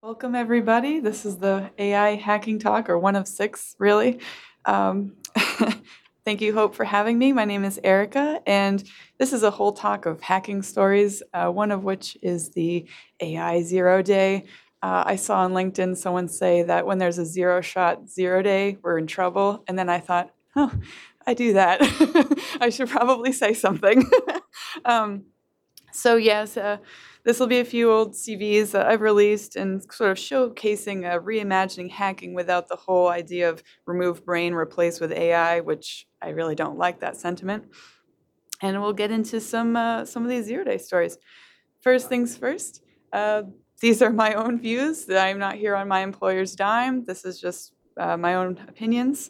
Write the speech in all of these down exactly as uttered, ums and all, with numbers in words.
Welcome, everybody. This is the A I hacking talk, or one of six, really. Um, thank you, Hope, for having me. My name is Erica, and this is a whole talk of hacking stories, uh, one of which is the A I Zero Day. Uh, I saw on LinkedIn someone say that when there's a zero shot zero day, we're in trouble. And then I thought, oh, I do that. I should probably say something. um, so, yes, uh, this will be a few old C Vs that I've released and sort of showcasing uh, reimagining hacking without the whole idea of remove brain, replace with A I, which I really don't like that sentiment. And we'll get into some uh, some of these zero-day stories. First things first, uh, these are my own views. I'm not here on my employer's dime. This is just uh, my own opinions.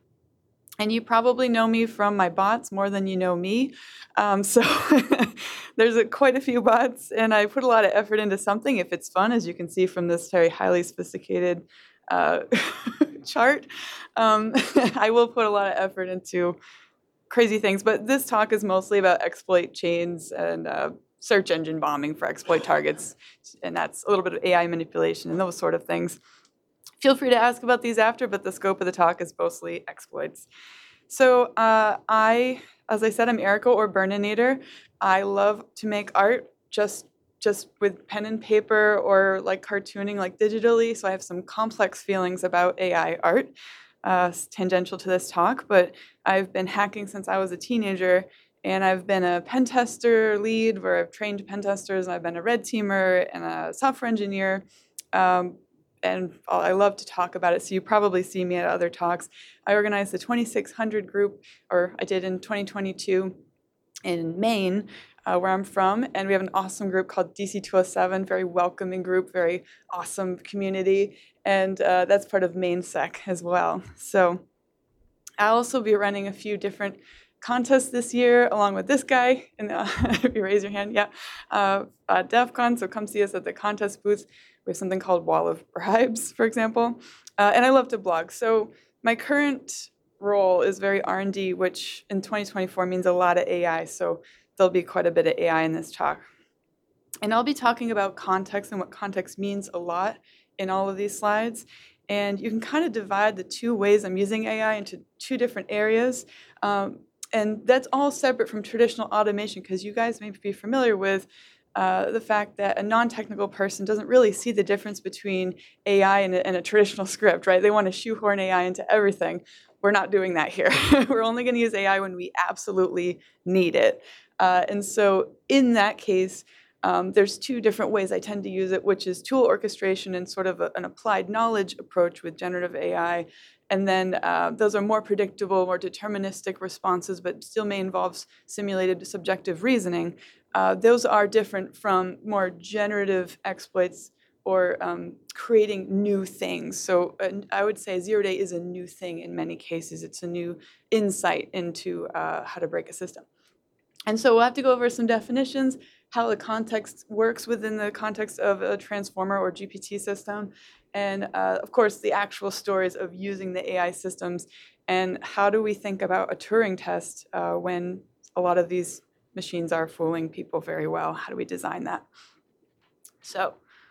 And you probably know me from my bots more than you know me. Um, so there's a, quite a few bots, and I put a lot of effort into something if it's fun, as you can see from this very highly sophisticated uh, chart. Um, I will put a lot of effort into crazy things, but this talk is mostly about exploit chains and uh, search engine bombing for exploit targets, and that's a little bit of A I manipulation and those sort of things. Feel free to ask about these after, but the scope of the talk is mostly exploits. So uh, I, as I said, I'm Erica, or Burninator. I love to make art just just with pen and paper, or like cartooning, like digitally. So I have some complex feelings about A I art, uh, tangential to this talk. But I've been hacking since I was a teenager, and I've been a pen tester lead where I've trained pen testers, and I've been a red teamer and a software engineer. Um, and I love to talk about it, so you probably see me at other talks. I organized the twenty-six hundred group, or I did in twenty twenty-two in Maine, uh, where I'm from, and we have an awesome group called D C two oh seven, very welcoming group, very awesome community, and uh, that's part of MaineSec as well. So I'll also be running a few different contests this year, along with this guy, and uh, if you raise your hand, yeah, uh, uh, DEF CON, so come see us at the contest booth. We have something called Wall of Bribes, for example, uh, and I love to blog. So my current role is very R and D, which in twenty twenty-four means a lot of A I, so there'll be quite a bit of A I in this talk. And I'll be talking about context and what context means a lot in all of these slides. And you can kind of divide the two ways I'm using A I into two different areas. Um, and that's all separate from traditional automation, because you guys may be familiar with Uh, the fact that a non-technical person doesn't really see the difference between A I and a, and a traditional script, right? They want to shoehorn A I into everything. We're not doing that here. We're only going to use A I when we absolutely need it. Uh, and so in that case, um, there's two different ways I tend to use it, which is tool orchestration and sort of a, an applied knowledge approach with generative A I. And then uh, those are more predictable, more deterministic responses, but still may involve simulated subjective reasoning. Uh, those are different from more generative exploits, or um, creating new things. So uh, I would say zero day is a new thing in many cases. It's a new insight into uh, how to break a system. And so we'll have to go over some definitions, how the context works within the context of a transformer or G P T system, and uh, of course the actual stories of using the A I systems, and how do we think about a Turing test uh, when a lot of these machines are fooling people very well. How do we design that? So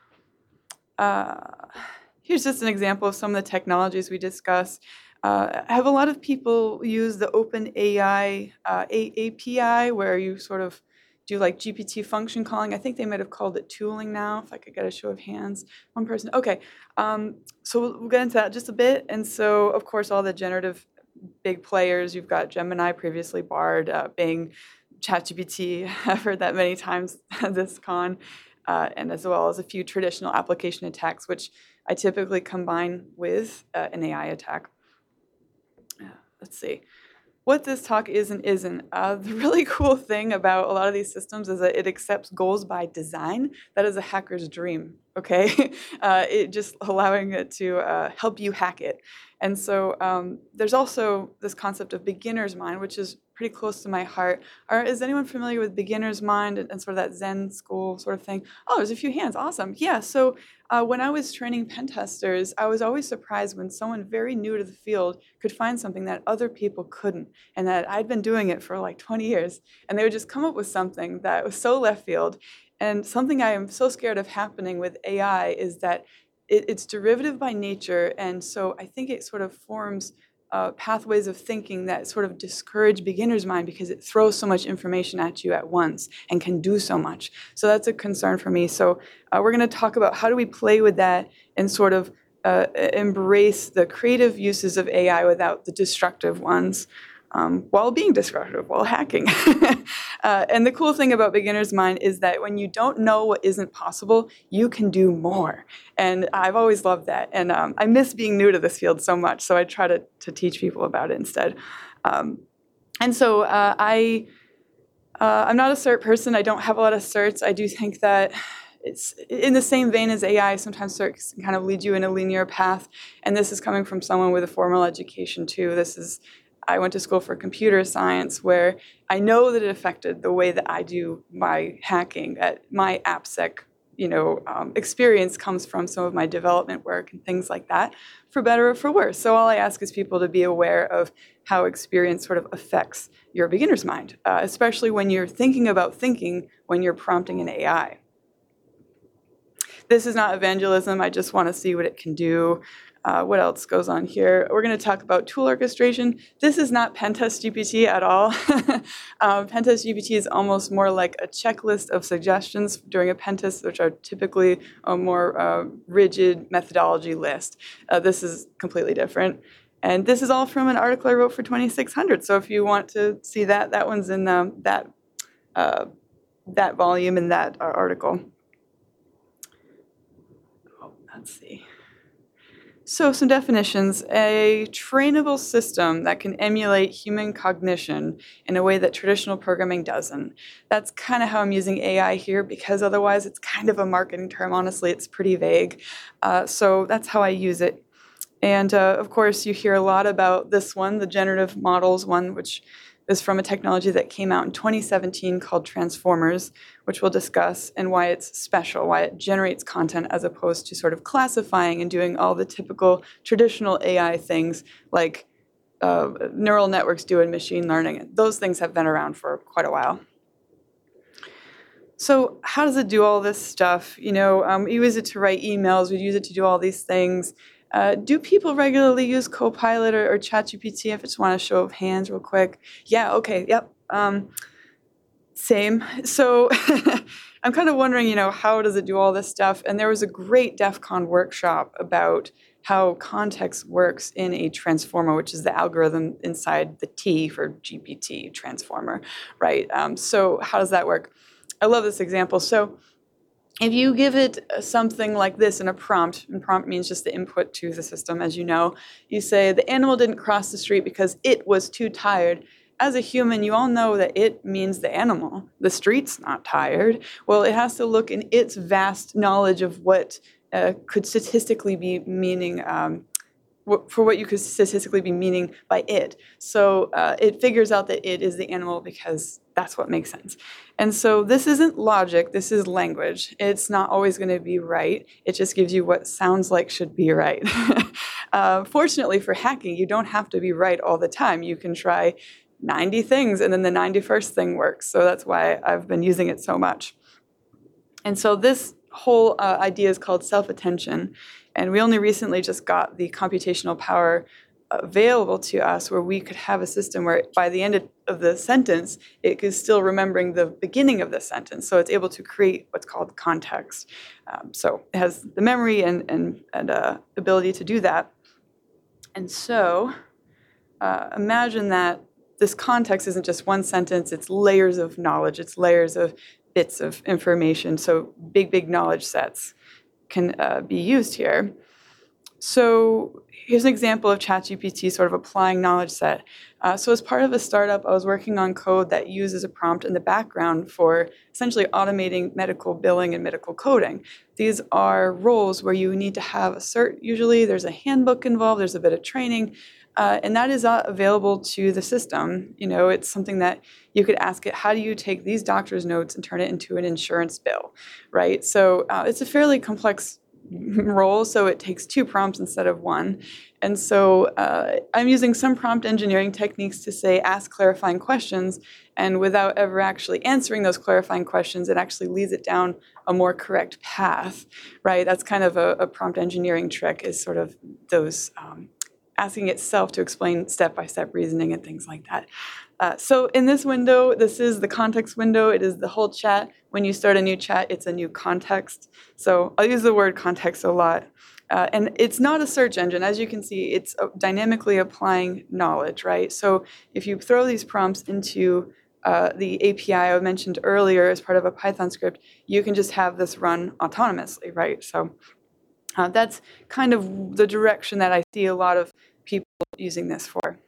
uh, here's just an example of some of the technologies we discuss. Uh, I have a lot of people use the OpenAI uh, A P I, where you sort of do like G P T function calling. I think they might have called it tooling now, if I could get a show of hands. One person. Okay. Um, so we'll, we'll get into that just a bit. And so, of course, all the generative big players, you've got Gemini, previously Bard, uh, Bing, ChatGPT. I've heard that many times at this con, uh, and as well as a few traditional application attacks, which I typically combine with uh, an A I attack. Uh, let's see. What this talk is and isn't. Uh, the really cool thing about a lot of these systems is that it accepts goals by design. That is a hacker's dream, okay? uh, it just allowing it to uh, help you hack it. And so um, there's also this concept of beginner's mind, which is pretty close to my heart. Are, is anyone familiar with beginner's mind and, and sort of that Zen school sort of thing? Oh, there's a few hands. Awesome. Yeah, so uh, when I was training pen testers, I was always surprised when someone very new to the field could find something that other people couldn't, and that I'd been doing it for like twenty years, and they would just come up with something that was so left field. And something I am so scared of happening with A I is that it, it's derivative by nature, and so I think it sort of forms uh, pathways of thinking that sort of discourage beginner's mind because it throws so much information at you at once and can do so much. So that's a concern for me. So uh, we're going to talk about how do we play with that and sort of uh, embrace the creative uses of A I without the destructive ones. Um, while being destructive, while hacking. uh, and the cool thing about beginner's mind is that when you don't know what isn't possible, you can do more. And I've always loved that. And um, I miss being new to this field so much, so I try to, to teach people about it instead. Um, and so uh, I, uh, I'm not a cert person. I don't have a lot of certs. I do think that it's in the same vein as A I. Sometimes certs can kind of lead you in a linear path. And this is coming from someone with a formal education, too. This is I went to school for computer science, where I know that it affected the way that I do my hacking. That my AppSec, you know, um, experience comes from some of my development work and things like that, for better or for worse. So all I ask is people to be aware of how experience sort of affects your beginner's mind, uh, especially when you're thinking about thinking when you're prompting an A I. This is not evangelism. I just want to see what it can do. Uh, what else goes on here? We're going to talk about tool orchestration. This is not Pentest G P T at all. um, Pentest G P T is almost more like a checklist of suggestions during a pentest, which are typically a more uh, rigid methodology list. Uh, this is completely different. And this is all from an article I wrote for twenty-six hundred. So if you want to see that, that one's in um, that, uh, that volume in that uh, article. Oh, let's see. So some definitions: a trainable system that can emulate human cognition in a way that traditional programming doesn't. That's kind of how I'm using A I here, because otherwise it's kind of a marketing term. Honestly, it's pretty vague. Uh, so that's how I use it. And uh, of course, you hear a lot about this one, the generative models one, which is from a technology that came out in twenty seventeen called Transformers, which we'll discuss, and why it's special, why it generates content as opposed to sort of classifying and doing all the typical traditional A I things like uh, neural networks do in machine learning. Those things have been around for quite a while. So how does it do all this stuff? You know, um, we use it to write emails. We use it to do all these things. Uh, do people regularly use Copilot or, or ChatGPT? If I just want a show of hands real quick. Yeah, okay, yep. Um, same. So I'm kind of wondering, you know, how does it do all this stuff? And there was a great DEF CON workshop about how context works in a transformer, which is the algorithm inside the T for G P T transformer, right? Um, so how does that work? I love this example. So if you give it something like this in a prompt, and prompt means just the input to the system, as you know, you say the animal didn't cross the street because it was too tired. As a human, you all know that it means the animal. The street's not tired. Well, it has to look in its vast knowledge of what uh, could statistically be meaning, um, for what you could statistically be meaning by it. So uh, it figures out that it is the animal because that's what makes sense. And so this isn't logic, this is language. It's not always going to be right. It just gives you what sounds like should be right. uh, fortunately for hacking, you don't have to be right all the time. You can try ninety things and then the ninety-first thing works. So that's why I've been using it so much. And so this whole uh, idea is called self-attention. And we only recently just got the computational power available to us where we could have a system where by the end of the sentence, it is still remembering the beginning of the sentence. So it's able to create what's called context. Um, so it has the memory and, and, and uh, ability to do that. And so uh, imagine that this context isn't just one sentence, it's layers of knowledge, it's layers of bits of information. So big, big knowledge sets can uh, be used here. So here's an example of ChatGPT sort of applying knowledge set. Uh, so as part of a startup, I was working on code that uses a prompt in the background for essentially automating medical billing and medical coding. These are roles where you need to have a cert. Usually there's a handbook involved, there's a bit of training, uh, and that is not available to the system. You know, it's something that you could ask it, how do you take these doctor's notes and turn it into an insurance bill, right? So uh, it's a fairly complex role, so it takes two prompts instead of one. And so uh, I'm using some prompt engineering techniques to say, ask clarifying questions, and without ever actually answering those clarifying questions, it actually leads it down a more correct path, right? That's kind of a, a prompt engineering trick, is sort of those um, asking itself to explain step-by-step reasoning and things like that. Uh, so in this window, this is the context window. It is the whole chat. When you start a new chat, it's a new context. So I'll use the word context a lot. Uh, and it's not a search engine. As you can see, it's dynamically applying knowledge, right? So if you throw these prompts into uh, the A P I I mentioned earlier as part of a Python script, you can just have this run autonomously, right? So uh, that's kind of the direction that I see a lot of people using this for.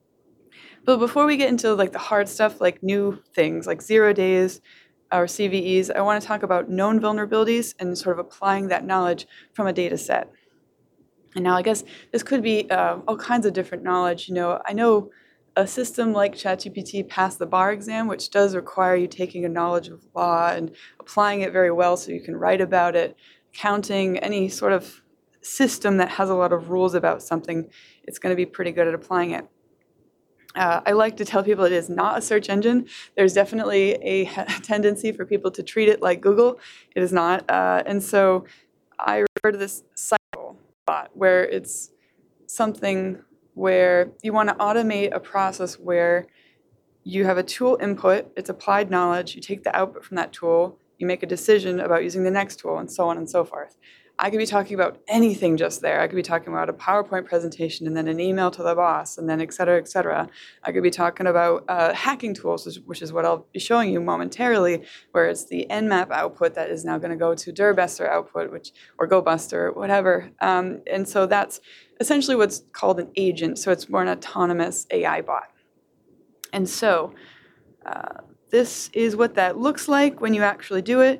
But before we get into like the hard stuff, like new things like zero days or C V Es, I want to talk about known vulnerabilities and sort of applying that knowledge from a data set. And now I guess this could be uh, all kinds of different knowledge. You know, I know a system like ChatGPT passed the bar exam, which does require you taking a knowledge of law and applying it very well so you can write about it. Counting, any sort of system that has a lot of rules about something, it's going to be pretty good at applying it. Uh, I like to tell people it is not a search engine. There's definitely a tendency for people to treat it like Google. It is not. Uh, and so I refer to this cycle bot, where it's something where you want to automate a process where you have a tool input, it's applied knowledge, you take the output from that tool, you make a decision about using the next tool, and so on and so forth. I could be talking about anything just there. I could be talking about a PowerPoint presentation and then an email to the boss and then et cetera, et cetera. I could be talking about uh, hacking tools, which is what I'll be showing you momentarily, where it's the Nmap output that is now going to go to Dirbuster output, which or GoBuster, whatever. Um, and so that's essentially what's called an agent. So it's more an autonomous A I bot. And so uh, this is what that looks like when you actually do it.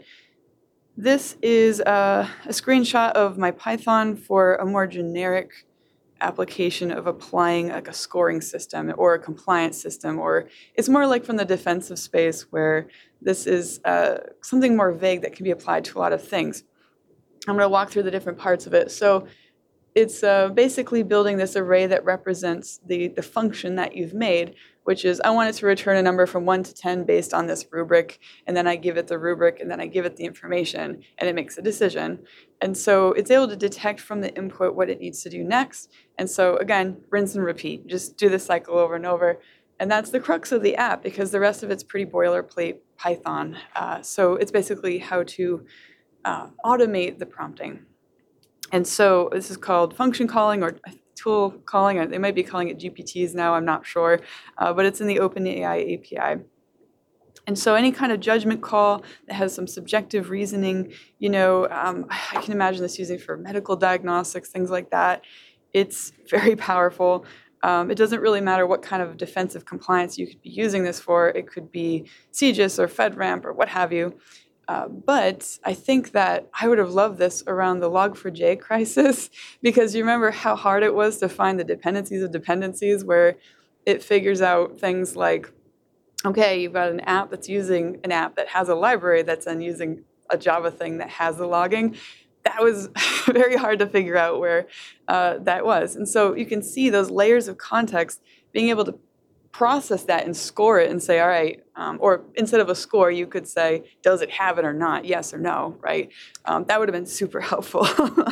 This is a, a screenshot of my Python for a more generic application of applying like a scoring system or a compliance system, or it's more like from the defensive space where this is uh, something more vague that can be applied to a lot of things. I'm going to walk through the different parts of it. So it's uh, basically building this array that represents the, the function that you've made, which is I want it to return a number from one to ten based on this rubric, and then I give it the rubric, and then I give it the information, and it makes a decision. And so it's able to detect from the input what it needs to do next. And so again, rinse and repeat. Just do this cycle over and over. And that's the crux of the app, because the rest of it's pretty boilerplate Python. Uh, so it's basically how to uh, automate the prompting. And so this is called function calling or tool calling. They might be calling it G P Ts now, I'm not sure. Uh, but it's in the OpenAI A P I. And so any kind of judgment call that has some subjective reasoning, you know, um, I can imagine this using for medical diagnostics, things like that. It's very powerful. Um, it doesn't really matter what kind of defensive compliance you could be using this for. It could be C G I S or FedRAMP or what have you. Uh, but I think that I would have loved this around the log four j crisis, because you remember how hard it was to find the dependencies of dependencies, where it figures out things like, okay, you've got an app that's using an app that has a library that's then using a Java thing that has the logging. That was very hard to figure out where uh, that was. And so you can see those layers of context, being able to process that and score it and say, all right, um, or instead of a score, you could say, does it have it or not? Yes or no, right? Um, that would have been super helpful.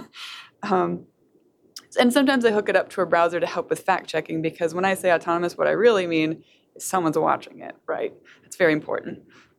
um, and sometimes I hook it up to a browser to help with fact checking, because when I say autonomous, what I really mean is someone's watching it, right? It's very important.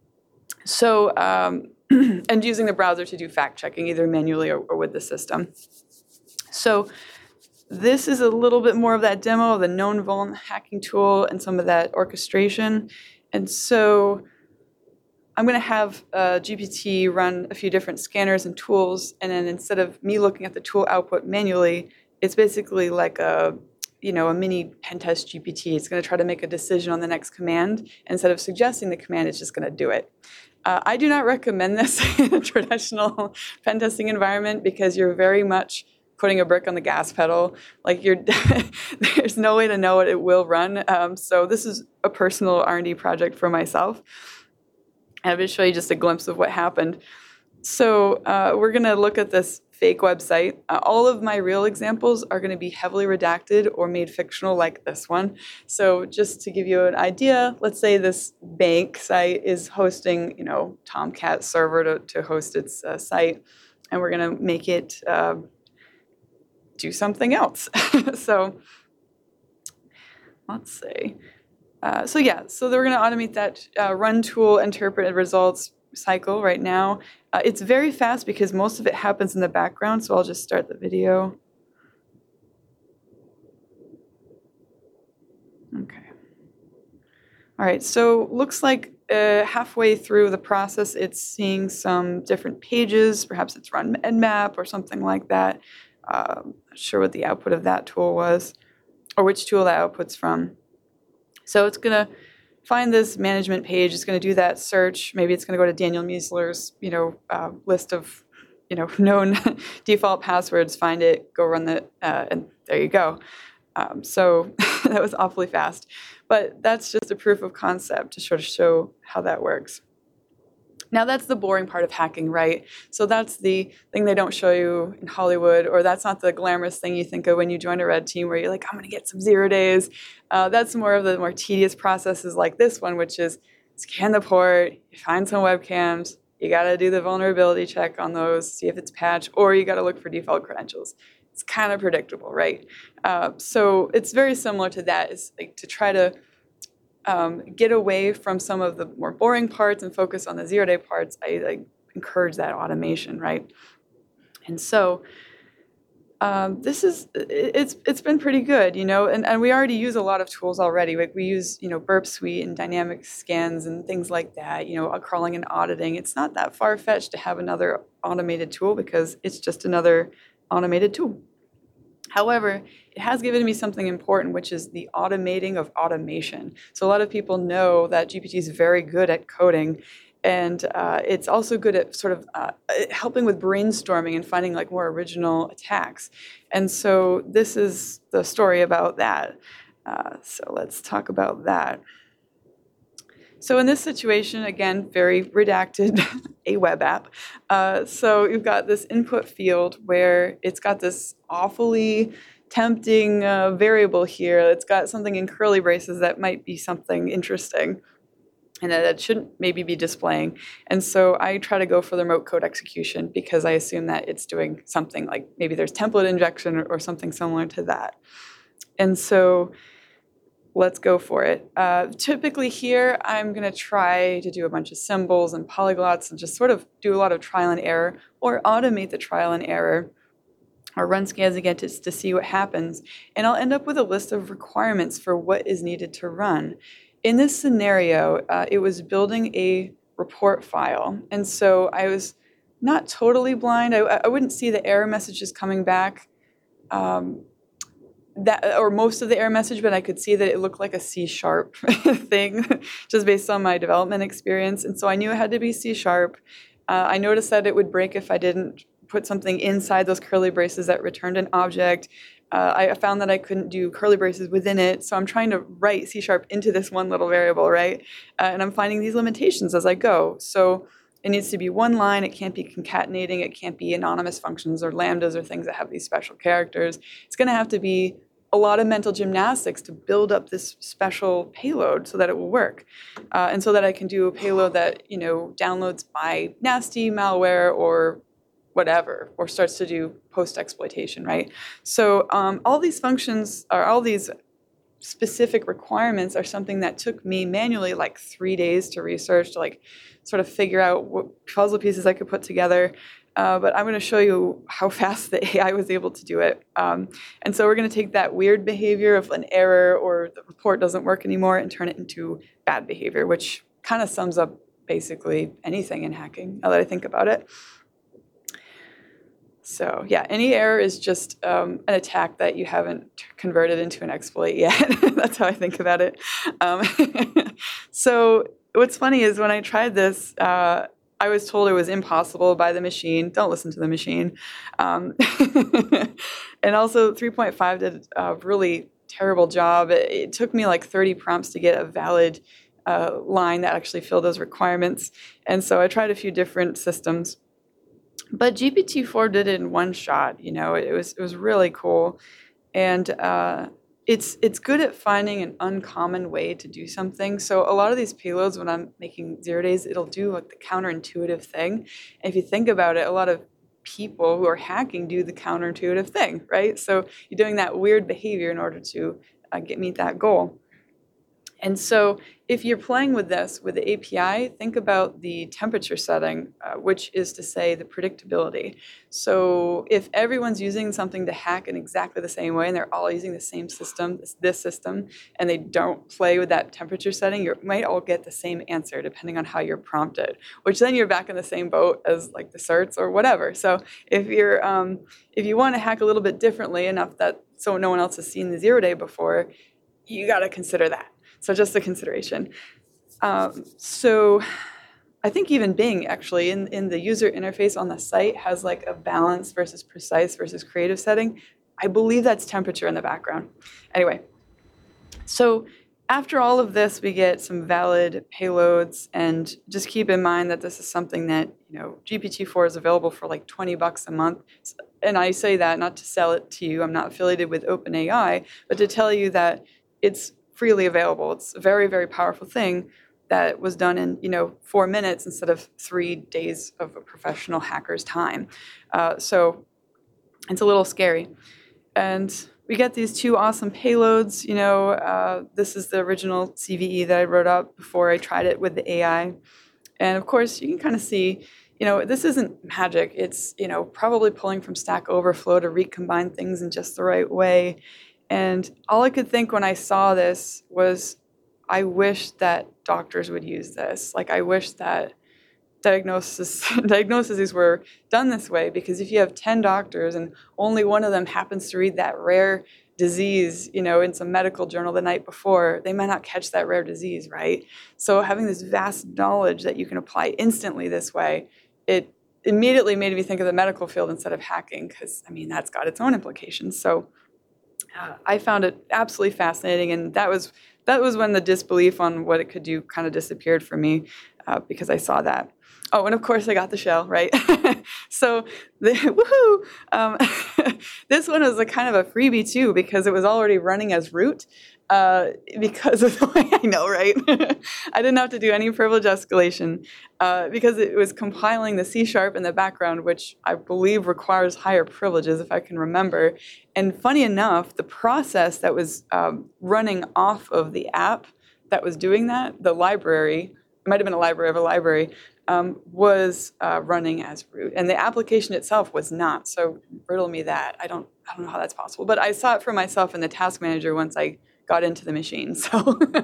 So, um, and using the browser to do fact checking, either manually or, or with the system. So this is a little bit more of that demo of the known vuln hacking tool and some of that orchestration. And so I'm going to have uh, G P T run a few different scanners and tools, and then instead of me looking at the tool output manually, it's basically like a, you know, a mini pen test G P T. It's going to try to make a decision on the next command. And instead of suggesting the command, it's just going to do it. Uh, I do not recommend this in a traditional pen testing environment, because you're very much putting a brick on the gas pedal. Like you're, there's no way to know what it will run. Um, so this is a personal R and D project for myself. And I'm going to show you just a glimpse of what happened. So uh, we're going to look at this fake website. Uh, all of my real examples are going to be heavily redacted or made fictional like this one. So just to give you an idea, let's say this bank site is hosting, you know, Tomcat server to, to host its uh, site, and we're going to make it uh, do something else. So let's see. Uh, so yeah, so we're going to automate that uh, run tool interpret results cycle right now. Uh, it's very fast because most of it happens in the background, so I'll just start the video. Okay. All right, so looks like uh, halfway through the process, it's seeing some different pages. Perhaps it's run Nmap or something like that. Uh, not sure what the output of that tool was, or which tool that output's from. So it's going to find this management page. It's going to do that search. Maybe it's going to go to Daniel Miessler's, you know, uh, list of, you know, known default passwords. Find it, go run the, uh, and there you go. Um, so that was awfully fast, but that's just a proof of concept to sort of show how that works. Now that's the boring part of hacking, right? So that's the thing they don't show you in Hollywood, or that's not the glamorous thing you think of when you join a red team where you're like, I'm going to get some zero days. Uh, that's more of the more tedious processes like this one, which is scan the port, you find some webcams, you got to do the vulnerability check on those, see if it's patched, or you got to look for default credentials. It's kind of predictable, right? Uh, so it's very similar to that, is like to try to Um, get away from some of the more boring parts and focus on the zero-day parts. I, I encourage that automation, right? And so um, this is it's it's been pretty good, you know. And, and we already use a lot of tools already. Like we use you know Burp Suite and dynamic scans and things like that. You know, crawling and auditing. It's not that far-fetched to have another automated tool because it's just another automated tool. However, it has given me something important, which is the automating of automation. So a lot of people know that G P T is very good at coding, and uh, it's also good at sort of uh, helping with brainstorming and finding like more original attacks. And so this is the story about that. Uh, so let's talk about that. So in this situation, again, very redacted, a web app. Uh, so you've got this input field where it's got this awfully tempting uh, variable here. It's got something in curly braces that might be something interesting and that it shouldn't maybe be displaying. And so I try to go for the remote code execution because I assume that it's doing something like maybe there's template injection or, or something similar to that. And so let's go for it. Uh, typically here, I'm going to try to do a bunch of symbols and polyglots and just sort of do a lot of trial and error or automate the trial and error or run scans again to, to see what happens. And I'll end up with a list of requirements for what is needed to run. In this scenario, uh, it was building a report file. And so I was not totally blind. I, I wouldn't see the error messages coming back. Um, That, or most of the error message, but I could see that it looked like a C sharp thing, just based on my development experience. And so I knew it had to be C sharp. Uh, I noticed that it would break if I didn't put something inside those curly braces that returned an object. Uh, I found that I couldn't do curly braces within it, so I'm trying to write C sharp into this one little variable, right? Uh, and I'm finding these limitations as I go. So it needs to be one line. It can't be concatenating. It can't be anonymous functions or lambdas or things that have these special characters. It's going to have to be a lot of mental gymnastics to build up this special payload so that it will work. Uh, and so that I can do a payload that, you know, downloads my nasty malware or whatever, or starts to do post-exploitation, right? So um, all these functions, or all these specific requirements are something that took me manually like three days to research, to like sort of figure out what puzzle pieces I could put together. Uh, but I'm going to show you how fast the A I was able to do it. Um, and so we're going to take that weird behavior of an error or the report doesn't work anymore and turn it into bad behavior, which kind of sums up basically anything in hacking, now that I think about it. So yeah, any error is just um, an attack that you haven't converted into an exploit yet. That's how I think about it. Um, so what's funny is when I tried this, uh, I was told it was impossible by the machine. Don't listen to the machine. Um, and also three point five did a really terrible job. It, it took me like thirty prompts to get a valid uh, line that actually filled those requirements. And so I tried a few different systems. But G P T four did it in one shot. You know, it was it was really cool, and uh, it's it's good at finding an uncommon way to do something. So a lot of these payloads, when I'm making zero days, it'll do like the counterintuitive thing. And if you think about it, a lot of people who are hacking do the counterintuitive thing, right? So you're doing that weird behavior in order to uh, get meet that goal. And so if you're playing with this, with the A P I, think about the temperature setting, uh, which is to say the predictability. So if everyone's using something to hack in exactly the same way, and they're all using the same system, this, this system, and they don't play with that temperature setting, you might all get the same answer depending on how you're prompted, which then you're back in the same boat as like the certs or whatever. So if you're um, if you want to hack a little bit differently enough that so no one else has seen the zero day before, you got to consider that. So just a consideration. Um, so I think even Bing actually in, in the user interface on the site has like a balance versus precise versus creative setting. I believe that's temperature in the background. Anyway, so after all of this, we get some valid payloads, and just keep in mind that this is something that, you know, G P T four is available for like twenty bucks a month. And I say that not to sell it to you. I'm not affiliated with OpenAI, but to tell you that it's freely available. It's a very, very powerful thing that was done in, you know, four minutes instead of three days of a professional hacker's time. Uh, so it's a little scary. And we get these two awesome payloads. You know, uh, this is the original C V E that I wrote up before I tried it with the A I. And of course, you can kind of see, you know, this isn't magic. It's, you know, probably pulling from Stack Overflow to recombine things in just the right way. And all I could think when I saw this was, I wish that doctors would use this. Like, I wish that diagnosis diagnoses were done this way, because if you have ten doctors and only one of them happens to read that rare disease, you know, in some medical journal the night before, they might not catch that rare disease, right? So having this vast knowledge that you can apply instantly this way, it immediately made me think of the medical field instead of hacking, because, I mean, that's got its own implications. So Uh, I found it absolutely fascinating, and that was that was when the disbelief on what it could do kind of disappeared for me, uh, because I saw that. Oh, and of course I got the shell, right? So, the, woohoo! Um, this one was a kind of a freebie too, because it was already running as root. Uh, because of the way I know, right? I didn't have to do any privilege escalation uh, because it was compiling the C sharp in the background, which I believe requires higher privileges if I can remember. And funny enough, the process that was um, running off of the app that was doing that, the library, it might have been a library of a library, um, was uh, running as root. And the application itself was not. So riddle me that. I don't, I don't know how that's possible. But I saw it for myself in the task manager once I got into the machine. So,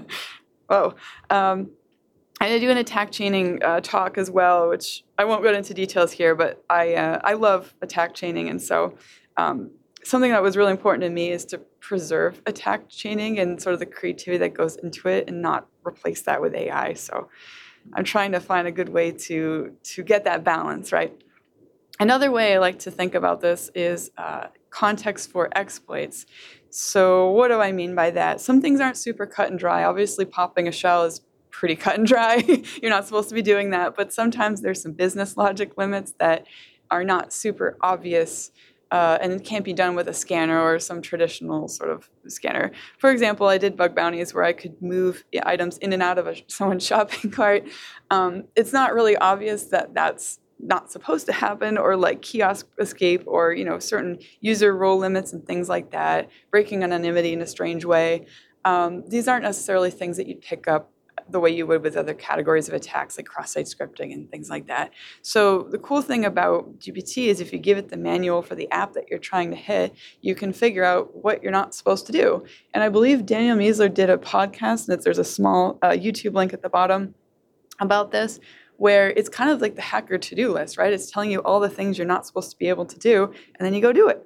whoa. Um, I did do an attack chaining uh, talk as well, which I won't go into details here, but I uh, I love attack chaining. And so um, something that was really important to me is to preserve attack chaining and sort of the creativity that goes into it and not replace that with A I. So I'm trying to find a good way to, to get that balance, right? Another way I like to think about this is uh, context for exploits. So what do I mean by that? Some things aren't super cut and dry. Obviously, popping a shell is pretty cut and dry. You're not supposed to be doing that. But sometimes there's some business logic limits that are not super obvious, uh, and it can't be done with a scanner or some traditional sort of scanner. For example, I did bug bounties where I could move items in and out of a, someone's shopping cart. Um, it's not really obvious that that's not supposed to happen, or like kiosk escape, or, you know, certain user role limits and things like that, breaking anonymity in a strange way. Um, these aren't necessarily things that you'd pick up the way you would with other categories of attacks like cross-site scripting and things like that. So the cool thing about G P T is if you give it the manual for the app that you're trying to hit, you can figure out what you're not supposed to do. And I believe Daniel Miessler did a podcast, and there's a small uh, YouTube link at the bottom about this, where it's kind of like the hacker to-do list, right? It's telling you all the things you're not supposed to be able to do, and then you go do it.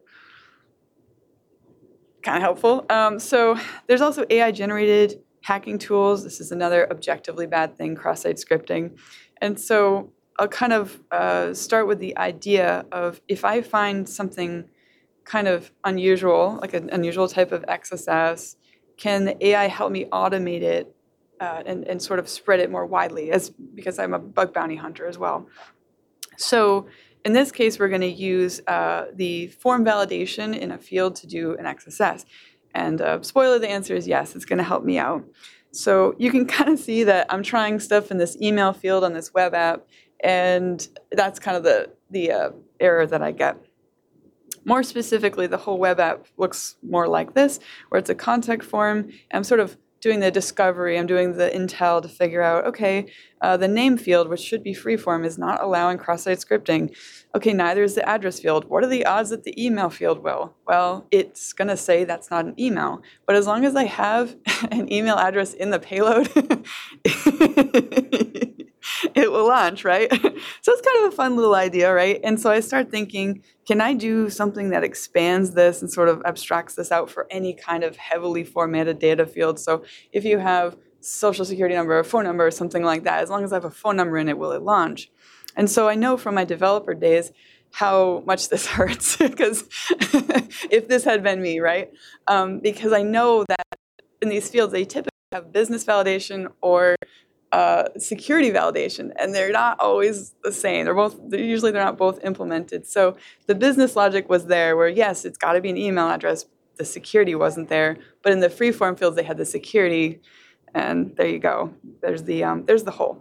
Kind of helpful. Um, so there's also A I-generated hacking tools. This is another objectively bad thing, cross-site scripting. And so I'll kind of uh, start with the idea of, if I find something kind of unusual, like an unusual type of X S S, can the A I help me automate it Uh, and, and sort of spread it more widely, as because I'm a bug bounty hunter as well. So in this case, we're going to use uh, the form validation in a field to do an X S S. And uh, spoiler, the answer is yes, it's going to help me out. So you can kind of see that I'm trying stuff in this email field on this web app, and that's kind of the, the uh, error that I get. More specifically, the whole web app looks more like this, where it's a contact form, and I'm sort of doing the discovery, I'm doing the intel to figure out, okay, uh, the name field, which should be freeform, is not allowing cross-site scripting. Okay, neither is the address field. What are the odds that the email field will? Well, it's going to say that's not an email. But as long as I have an email address in the payload, it will launch, right? So it's kind of a fun little idea, right? And so I start thinking, can I do something that expands this and sort of abstracts this out for any kind of heavily formatted data field? So if you have social security number or phone number or something like that, as long as I have a phone number in it, will it launch? And so I know from my developer days how much this hurts, because if this had been me, right? Um, because I know that in these fields, they typically have business validation or Uh, security validation, and they're not always the same. They're both, they're, usually they're not both implemented. So the business logic was there where, yes, it's got to be an email address. The security wasn't there. But in the freeform fields, they had the security, and there you go. There's the, um, there's the hole.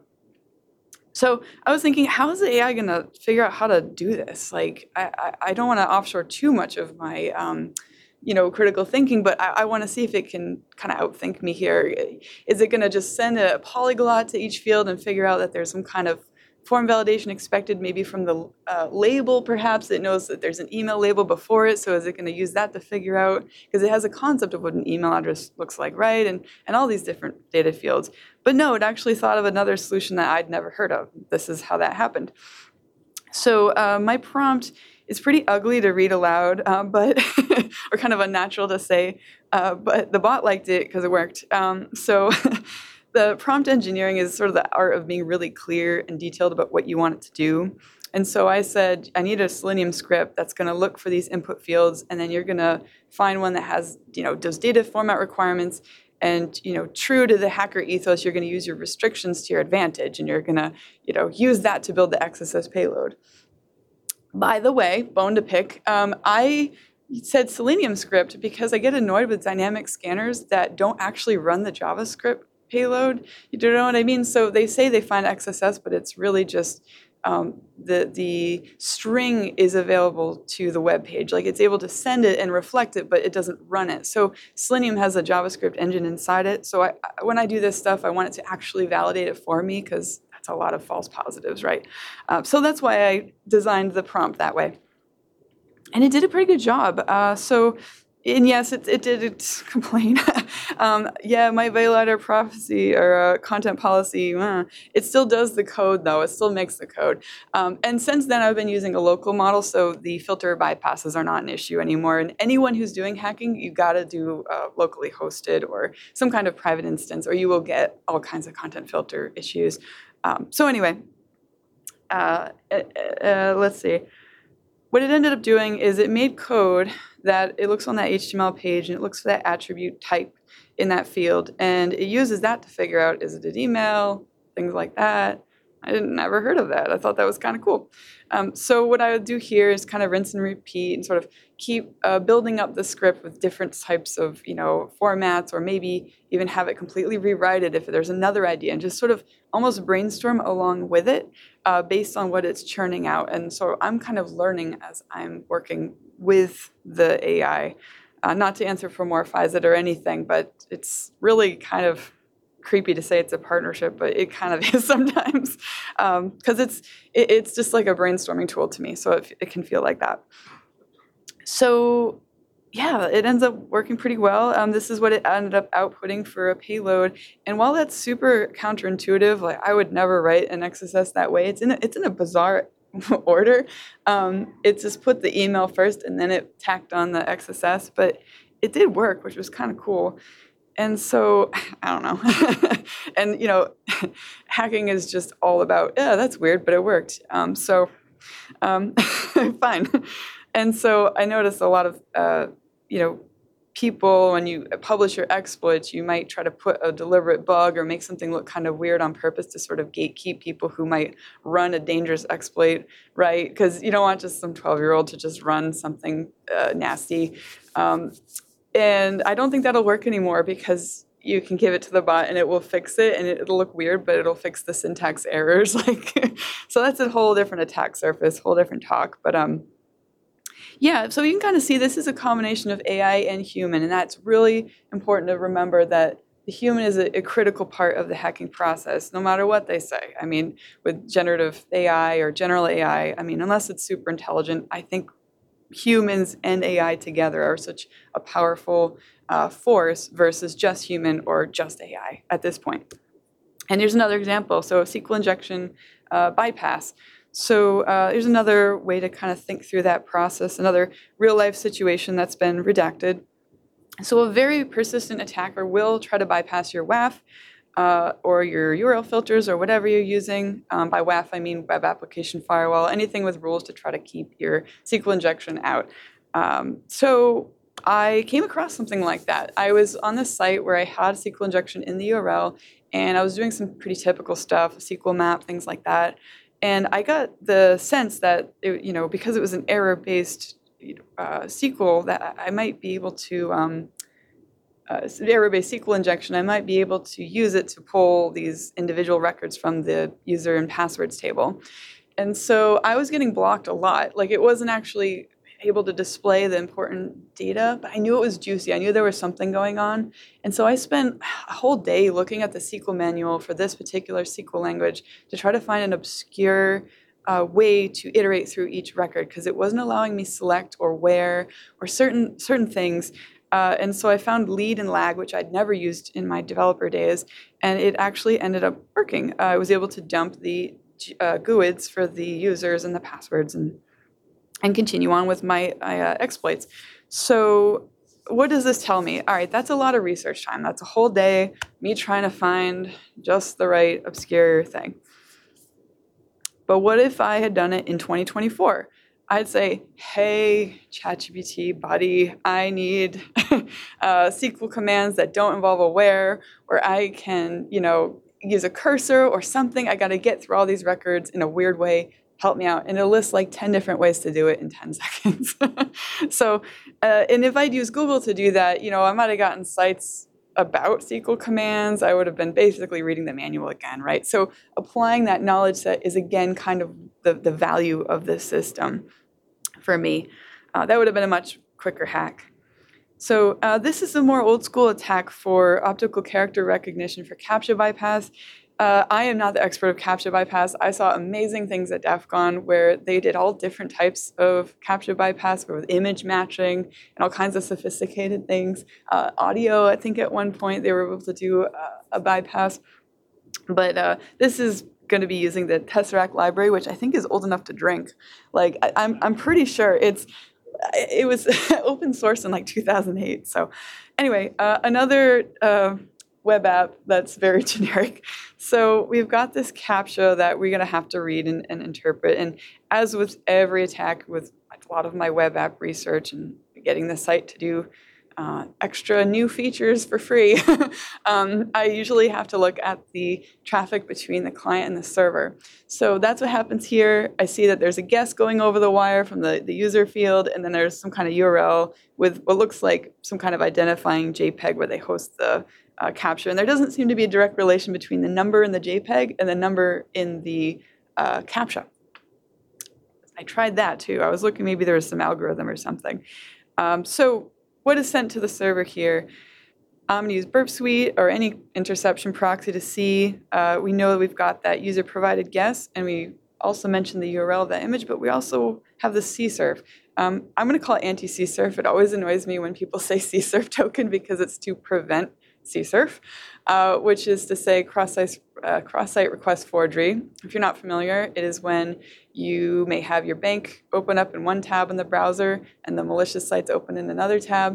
So I was thinking, how is the A I going to figure out how to do this? Like, I, I, I don't want to offshore too much of my um, you know, critical thinking, but I, I want to see if it can kind of outthink me here. Is it going to just send a polyglot to each field and figure out that there's some kind of form validation expected, maybe from the uh, label, perhaps? It knows that there's an email label before it, so is it going to use that to figure out? Because it has a concept of what an email address looks like, right? And, and all these different data fields. But no, it actually thought of another solution that I'd never heard of. This is how that happened. So uh, my prompt is pretty ugly to read aloud, uh, but or kind of unnatural to say, uh, but the bot liked it because it worked. Um, so the prompt engineering is sort of the art of being really clear and detailed about what you want it to do. And so I said, I need a Selenium script that's going to look for these input fields, and then you're going to find one that has, you know, those data format requirements. And, you know, true to the hacker ethos, you're going to use your restrictions to your advantage, and you're going to, you know, use that to build the X S S payload. By the way, bone to pick, um, I said Selenium script because I get annoyed with dynamic scanners that don't actually run the JavaScript payload. You don't know what I mean? So they say they find X S S, but it's really just um, the, the string is available to the web page. Like, it's able to send it and reflect it, but it doesn't run it. So Selenium has a JavaScript engine inside it. So I, when I do this stuff, I want it to actually validate it for me, because that's a lot of false positives, right? Uh, so that's why I designed the prompt that way. And it did a pretty good job. Uh, so, and yes, it, it did it complain. um, yeah, my Veiliter prophecy or uh, content policy, uh, it still does the code, though. It still makes the code. Um, and since then, I've been using a local model, so the filter bypasses are not an issue anymore. And anyone who's doing hacking, you got to do uh, locally hosted or some kind of private instance, or you will get all kinds of content filter issues. Um, so anyway, uh, uh, uh, let's see. What it ended up doing is it made code that it looks on that H T M L page, and it looks for that attribute type in that field. And it uses that to figure out, is it an email, things like that. I didn't never heard of that. I thought that was kind of cool. Um, so what I would do here is kind of rinse and repeat and sort of keep uh, building up the script with different types of, you know, formats, or maybe even have it completely rewrite it if there's another idea, and just sort of almost brainstorm along with it uh, based on what it's churning out. And so I'm kind of learning as I'm working with the A I, uh, not to anthropomorphize it or anything, but it's really kind of creepy to say it's a partnership, but it kind of is sometimes, because um, it's it, it's just like a brainstorming tool to me, so it, it can feel like that. So yeah, it ends up working pretty well. Um, this is what it ended up outputting for a payload, and while that's super counterintuitive, like I would never write an X S S that way. It's in a, it's in a bizarre order. Um, it just put the email first, and then it tacked on the X S S, but it did work, which was kind of cool. And so, I don't know. And, you know, hacking is just all about, yeah, that's weird, but it worked. Um, so, um, fine. And so I noticed a lot of, uh, you know, people, when you publish your exploits, you might try to put a deliberate bug or make something look kind of weird on purpose to sort of gatekeep people who might run a dangerous exploit, right? Because you don't want just some twelve-year-old to just run something uh, nasty. Um, and I don't think that'll work anymore, because you can give it to the bot and it will fix it, and it, it'll look weird, but it'll fix the syntax errors. Like, so that's a whole different attack surface, whole different talk. But um, yeah, so you can kind of see this is a combination of A I and human, and that's really important to remember, that the human is a, a critical part of the hacking process, no matter what they say. I mean, with generative A I or general A I, I mean, unless it's super intelligent, I think humans and A I together are such a powerful uh, force versus just human or just A I at this point. And here's another example. So S Q L injection uh, bypass. So uh, here's another way to kind of think through that process, another real-life situation that's been redacted. So a very persistent attacker will try to bypass your W A F uh, or your U R L filters or whatever you're using. Um, by W A F, I mean Web Application Firewall, anything with rules to try to keep your S Q L injection out. Um, so I came across something like that. I was on this site where I had S Q L injection in the U R L, and I was doing some pretty typical stuff, S Q L map, things like that. And I got the sense that, it, you know, because it was an error-based uh, S Q L, that I might be able to, um, uh, error-based S Q L injection, I might be able to use it to pull these individual records from the user and passwords table. And so I was getting blocked a lot. Like, it wasn't actually able to display the important data, but I knew it was juicy. I knew there was something going on. And so I spent a whole day looking at the S Q L manual for this particular S Q L language to try to find an obscure uh, way to iterate through each record, because it wasn't allowing me select or where or certain certain things. Uh, and so I found lead and lag, which I'd never used in my developer days, and it actually ended up working. Uh, I was able to dump the uh, G U I Ds for the users and the passwords, and and continue on with my, my uh, exploits. So what does this tell me? All right, that's a lot of research time. That's a whole day, me trying to find just the right obscure thing. But what if I had done it in twenty twenty-four? I'd say, hey, ChatGPT buddy, I need uh, S Q L commands that don't involve a where, or I can, you know, use a cursor or something. I got to get through all these records in a weird way. Help me out. And it'll list like ten different ways to do it in ten seconds. So, uh, and if I'd used Google to do that, you know, I might have gotten sites about S Q L commands. I would have been basically reading the manual again, right? So applying that knowledge set is, again, kind of the, the value of this system for me. Uh, that would have been a much quicker hack. So uh, this is a more old school attack for optical character recognition for CAPTCHA bypass. Uh, I am not the expert of CAPTCHA bypass. I saw amazing things at DEF CON where they did all different types of CAPTCHA bypass with image matching and all kinds of sophisticated things. Uh, audio, I think at one point they were able to do uh, a bypass. But uh, this is going to be using the Tesseract library, which I think is old enough to drink. Like, I, I'm, I'm pretty sure it's it was open source in like two thousand eight. So anyway, uh, another... Uh, web app that's very generic. So we've got this CAPTCHA that we're going to have to read and, and interpret. And as with every attack, with a lot of my web app research and getting the site to do uh, extra new features for free, um, I usually have to look at the traffic between the client and the server. So that's what happens here. I see that there's a guess going over the wire from the, the user field, and then there's some kind of U R L with what looks like some kind of identifying JPEG where they host the Uh, CAPTCHA, and there doesn't seem to be a direct relation between the number in the JPEG and the number in the uh, CAPTCHA. I tried that too. I was looking, maybe there was some algorithm or something. Um, so what is sent to the server here? I'm going to use Burp Suite or any interception proxy to see. Uh, we know that we've got that user-provided guess, and we also mentioned the U R L of that image, but we also have the C S R F. Um, I'm going to call it anti-C S R F. It always annoys me when people say C S R F token because it's to prevent C S R F, uh, which is to say cross-site, uh, cross-site request forgery. If you're not familiar, it is when you may have your bank open up in one tab in the browser and the malicious sites open in another tab.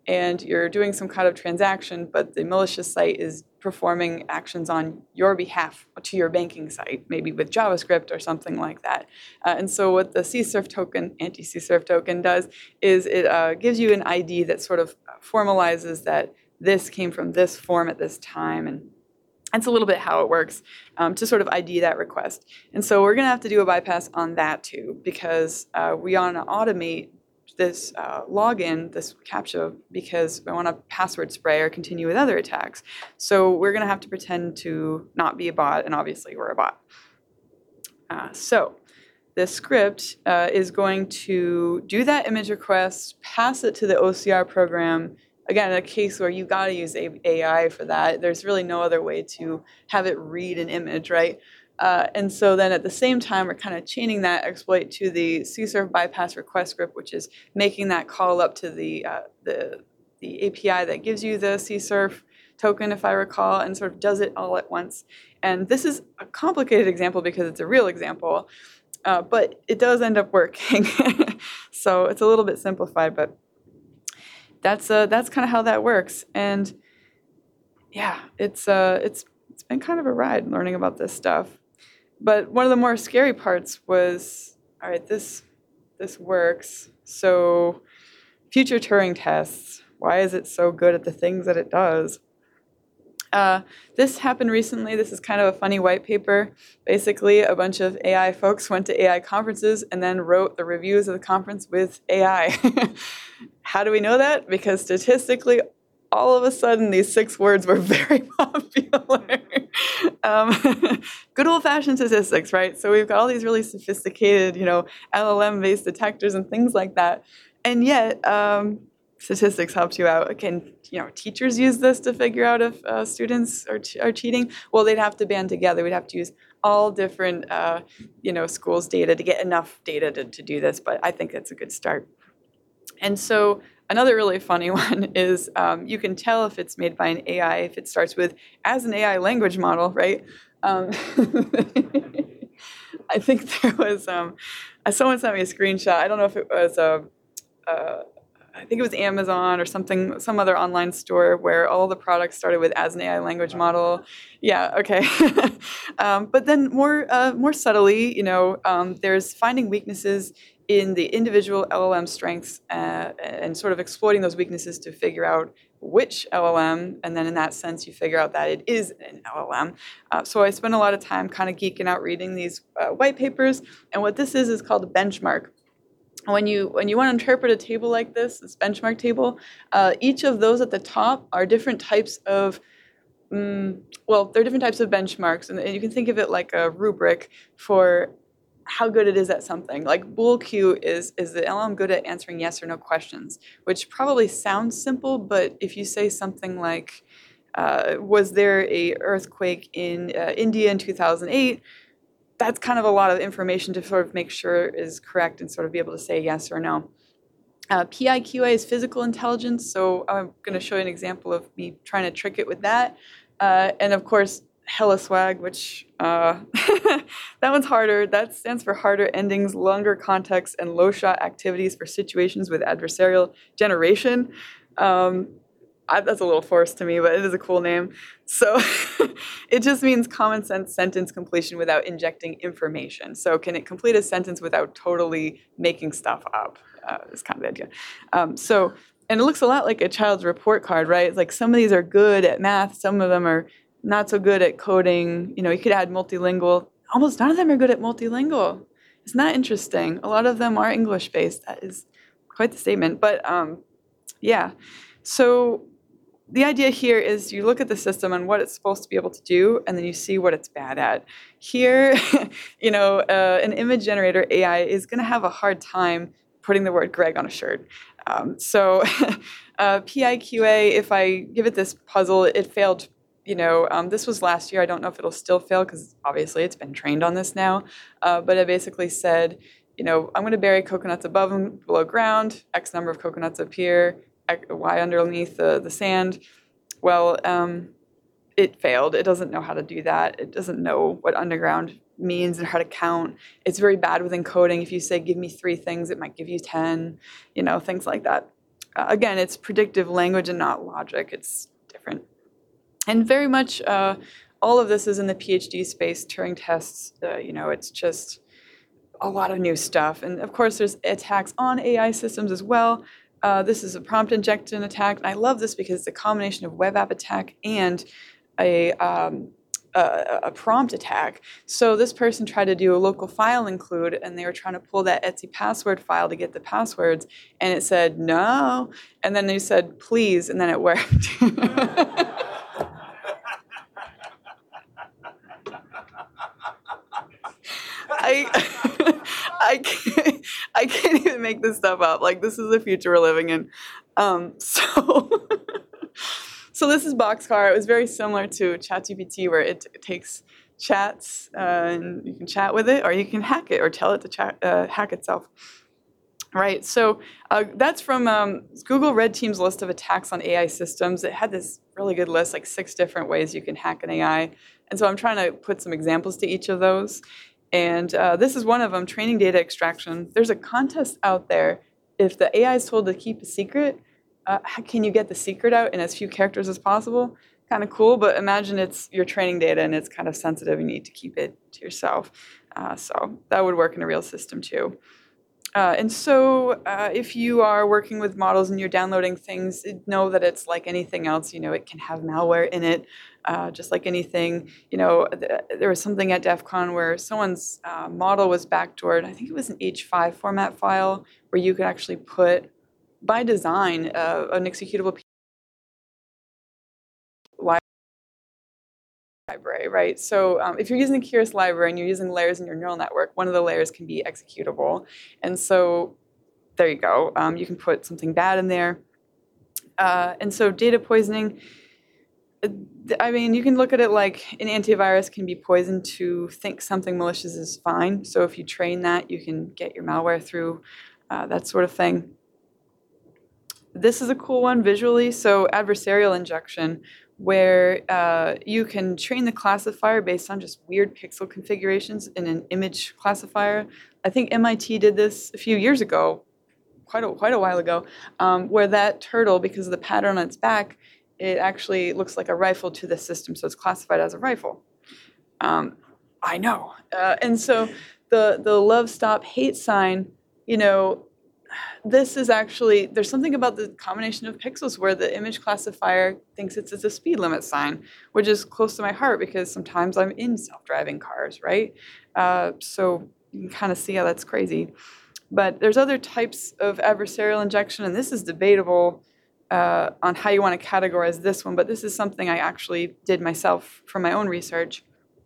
and you're doing some kind of transaction, but the malicious site is performing actions on your behalf to your banking site, maybe with JavaScript or something like that. Uh, and so what the C S R F token, anti-C S R F token does is it uh, gives you an I D that sort of formalizes that this came from this form at this time, and that's a little bit how it works, um, to sort of I D that request. And so we're going to have to do a bypass on that too, because uh, we want to automate this uh, login, this CAPTCHA, because we want to password spray or continue with other attacks. So we're going to have to pretend to not be a bot, and obviously we're a bot. Uh, so this script uh, is going to do that image request, pass it to the O C R program. Again, in a case where you got to use A I for that, there's really no other way to have it read an image, right? Uh, and so then at the same time, we're kind of chaining that exploit to the C S R F bypass request script, which is making that call up to the, uh, the, the A P I that gives you the C S R F token, if I recall, and sort of does it all at once. And this is a complicated example because it's a real example, uh, but it does end up working. So it's a little bit simplified, but that's uh, that's kind of how that works. And yeah, it's uh, it's it's been kind of a ride learning about this stuff. But one of the more scary parts was, all right, this this works. So future Turing tests. Why is it so good at the things that it does? Uh, this happened recently. This is kind of a funny white paper. Basically, a bunch of A I folks went to A I conferences and then wrote the reviews of the conference with A I. How do we know that? Because statistically, all of a sudden, these six words were very popular. um, good old-fashioned statistics, right? So we've got all these really sophisticated, you know, L L M-based detectors and things like that. And yet, um, statistics helps you out. Can, you know, teachers use this to figure out if uh, students are, ch- are cheating? Well, they'd have to band together. We'd have to use all different, uh, you know, schools' data to get enough data to, to do this. But I think it's a good start. And so another really funny one is um, you can tell if it's made by an A I if it starts with as an A I language model, right? Um, I think there was, um, someone sent me a screenshot. I don't know if it was a, uh, I think it was Amazon or something, some other online store where all the products started with as an A I language model. Yeah, okay. um, but then more, uh, more subtly, you know, um, there's finding weaknesses in the individual L L M strengths uh, and sort of exploiting those weaknesses to figure out which L L M, and then in that sense you figure out that it is an L L M. Uh, so I spent a lot of time kind of geeking out reading these uh, white papers, and what this is is called a benchmark. When you when you want to interpret a table like this, this benchmark table, uh, each of those at the top are different types of um, well, they're different types of benchmarks, and you can think of it like a rubric for how good it is at something. Like Bool Q is, is the L L M good at answering yes or no questions, which probably sounds simple, but if you say something like, uh, was there a earthquake in uh, India in two thousand eight, that's kind of a lot of information to sort of make sure is correct and sort of be able to say yes or no. Uh, P I Q A is physical intelligence, so I'm going to show you an example of me trying to trick it with that. Uh, and of course, Hella swag, which uh, that one's harder. That stands for harder endings, longer context, and low shot activities for situations with adversarial generation. Um, I, that's a little forced to me, but it is a cool name. So it just means common sense sentence completion without injecting information. So can it complete a sentence without totally making stuff up? Uh, is kind of the idea. Um, so, and it looks a lot like a child's report card, right? It's like some of these are good at math, some of them are not so good at coding. You know, you could add multilingual. Almost none of them are good at multilingual. Isn't that interesting? A lot of them are English-based. That is quite the statement. But um, yeah, so the idea here is you look at the system and what it's supposed to be able to do, and then you see what it's bad at. Here, you know, uh, an image generator A I is going to have a hard time putting the word Greg on a shirt. Um, so uh, P I Q A, if I give it this puzzle, it failed. You know, um, this was last year. I don't know if it'll still fail because obviously it's been trained on this now. Uh, but it basically said, you know, I'm going to bury coconuts above and below ground, X number of coconuts up here, Y underneath the, the sand. Well, um, it failed. It doesn't know how to do that. It doesn't know what underground means and how to count. It's very bad with encoding. If you say, give me three things, it might give you ten, you know, things like that. uh, again, it's predictive language and not logic. It's different. And very much uh, all of this is in the PhD space, Turing tests, uh, you know, it's just a lot of new stuff. And of course, there's attacks on A I systems as well. Uh, this is a prompt injection attack. And I love this because it's a combination of web app attack and a, um, a, a prompt attack. So this person tried to do a local file include, and they were trying to pull that Etsy password file to get the passwords. And it said, no. And then they said, please. And then it worked. I, I, can't, I can't even make this stuff up. Like, this is the future we're living in. Um, so, so this is Boxcar. It was very similar to ChatGPT, where it, it takes chats uh, and you can chat with it, or you can hack it or tell it to chat, uh, hack itself. Right. So uh, that's from um, Google Red Team's list of attacks on A I systems. It had this really good list, like six different ways you can hack an A I. And so I'm trying to put some examples to each of those. And uh, this is one of them, training data extraction. There's a contest out there. If the A I is told to keep a secret, uh, how can you get the secret out in as few characters as possible? Kind of cool, but imagine it's your training data and it's kind of sensitive. You need to keep it to yourself. Uh, so that would work in a real system too. Uh, and so uh, if you are working with models and you're downloading things, know that it's like anything else. You know, it can have malware in it, uh, just like anything. You know, th- there was something at DEF CON where someone's uh, model was backdoored. I think it was an H five format file where you could actually put, by design, uh, an executable library, right? So um, if you're using the Keras library and you're using layers in your neural network, one of the layers can be executable. And so there you go. Um, you can put something bad in there. Uh, and so data poisoning, I mean, you can look at it like an antivirus can be poisoned to think something malicious is fine. So if you train that, you can get your malware through, uh, that sort of thing. This is a cool one visually. So adversarial injection, where uh, you can train the classifier based on just weird pixel configurations in an image classifier. I think M I T did this a few years ago, quite a, quite a while ago, um, where that turtle, because of the pattern on its back, it actually looks like a rifle to the system, so it's classified as a rifle. Um, I know. Uh, and so the, the love, stop, hate sign, you know, this is actually, there's something about the combination of pixels where the image classifier thinks it's, it's a speed limit sign, which is close to my heart because sometimes I'm in self-driving cars, right? Uh, so you can kind of see how that's crazy. But there's other types of adversarial injection, and this is debatable uh, on how you want to categorize this one, but this is something I actually did myself from my own research.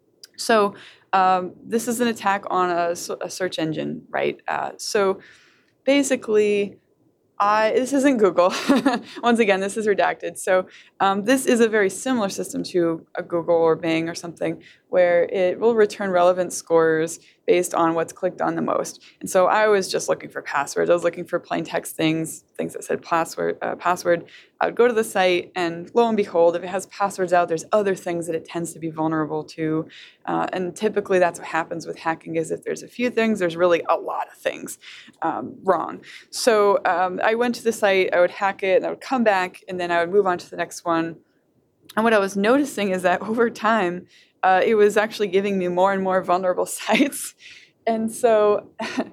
So um, this is an attack on a, a search engine, right? Uh, so basically, I, this isn't Google. Once again, this is redacted. So um, this is a very similar system to a Google or Bing or something, where it will return relevant scores based on what's clicked on the most. And so I was just looking for passwords. I was looking for plain text things, things that said password. Uh, password. I would go to the site, and lo and behold, if it has passwords out, there's other things that it tends to be vulnerable to. Uh, and typically that's what happens with hacking, is if there's a few things, there's really a lot of things um, wrong. So um, I went to the site, I would hack it, and I would come back, and then I would move on to the next one. And what I was noticing is that over time, uh, it was actually giving me more and more vulnerable sites. And so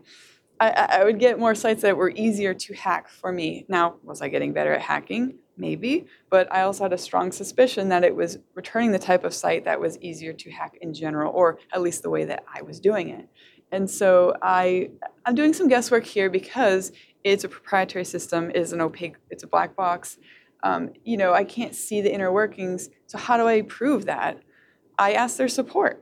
I, I would get more sites that were easier to hack for me. Now, was I getting better at hacking? Maybe. But I also had a strong suspicion that it was returning the type of site that was easier to hack in general, or at least the way that I was doing it. And so I, I'm doing some guesswork here because it's a proprietary system, it is an opaque, it's a black box. Um, you know, I can't see the inner workings. So how do I prove that? I asked their support.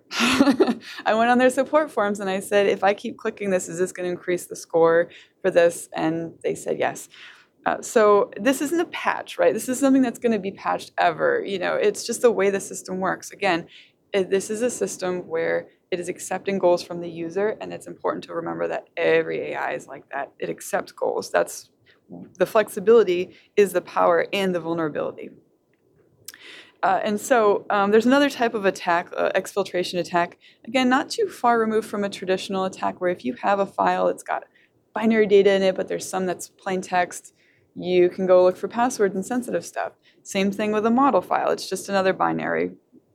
I went on their support forums and I said, if I keep clicking this, is this going to increase the score for this? And they said yes. Uh, so this isn't a patch, right? This is something that's going to be patched ever. You know, it's just the way the system works. Again, it, this is a system where it is accepting goals from the user, and it's important to remember that every A I is like that. It accepts goals. That's the flexibility is the power and the vulnerability. Uh, and so um, there's another type of attack, uh, exfiltration attack. Again, not too far removed from a traditional attack, where if you have a file, it's got binary data in it, but there's some that's plain text, you can go look for passwords and sensitive stuff. Same thing with a model file. It's just another binary.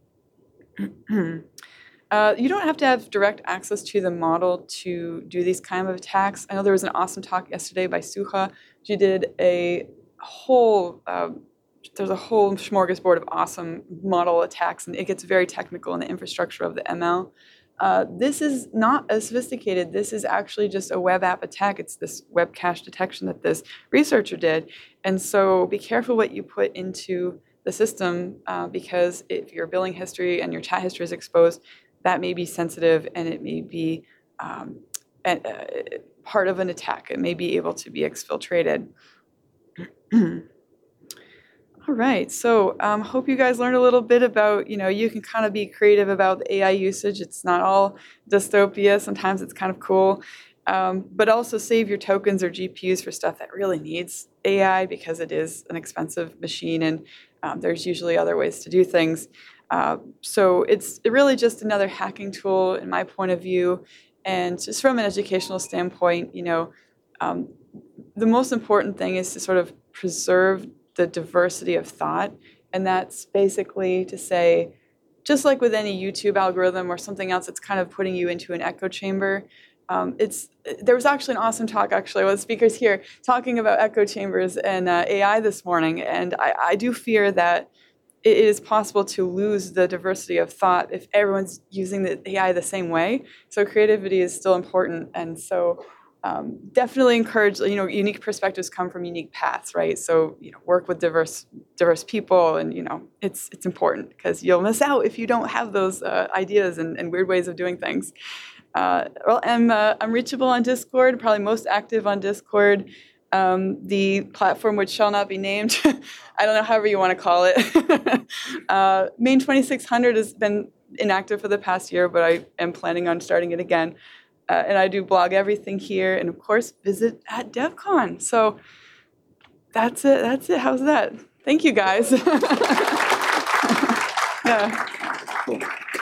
Uh, you don't have to have direct access to the model to do these kind of attacks. I know there was an awesome talk yesterday by Suha. She did a whole, uh, there's a whole smorgasbord of awesome model attacks, and it gets very technical in the infrastructure of the M L. Uh, this is not as sophisticated. This is actually just a web app attack. It's this web cache detection that this researcher did. And so be careful what you put into the system, uh, because if your billing history and your chat history is exposed, that may be sensitive, and it may be um, a, a part of an attack. It may be able to be exfiltrated. All right, so um, hope you guys learned a little bit about, you know, you can kind of be creative about the A I usage. It's not all dystopia. Sometimes it's kind of cool. Um, but also save your tokens or G P Us for stuff that really needs A I, because it is an expensive machine, and um, there's usually other ways to do things. Uh, so it's really just another hacking tool in my point of view. And just from an educational standpoint, you know, um, the most important thing is to sort of preserve the diversity of thought. And that's basically to say, just like with any YouTube algorithm or something else that's kind of putting you into an echo chamber, um, it's there was actually an awesome talk, actually, with speakers here talking about echo chambers and uh, A I this morning. And I, I do fear that it is possible to lose the diversity of thought if everyone's using the A I the same way. So creativity is still important. And so um, definitely encourage, you know, unique perspectives come from unique paths, right? So, you know, work with diverse diverse people, and, you know, it's it's important, because you'll miss out if you don't have those uh, ideas and, and weird ways of doing things. Uh, well, I'm, uh, I'm reachable on Discord, probably most active on Discord. Um, the platform which shall not be named, I don't know, however you want to call it. uh, Main twenty-six hundred has been inactive for the past year, but I am planning on starting it again. Uh, and I do blog everything here, and of course, visit at DevCon. So that's it. That's it. How's that? Thank you, guys. Yeah. Cool.